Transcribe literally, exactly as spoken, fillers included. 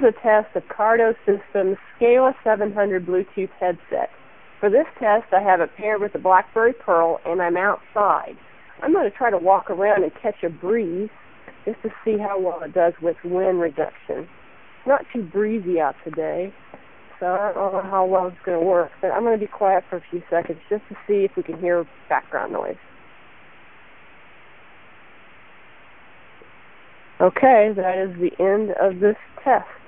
a test of Cardo Systems Scala seven hundred Bluetooth headset. For this test, I have it paired with the BlackBerry Pearl, and I'm outside. I'm going to try to walk around and catch a breeze just to see how well it does with wind reduction. It's not too breezy out today, so I don't know how well it's going to work, but I'm going to be quiet for a few seconds just to see if we can hear background noise. Okay, that is the end of this test.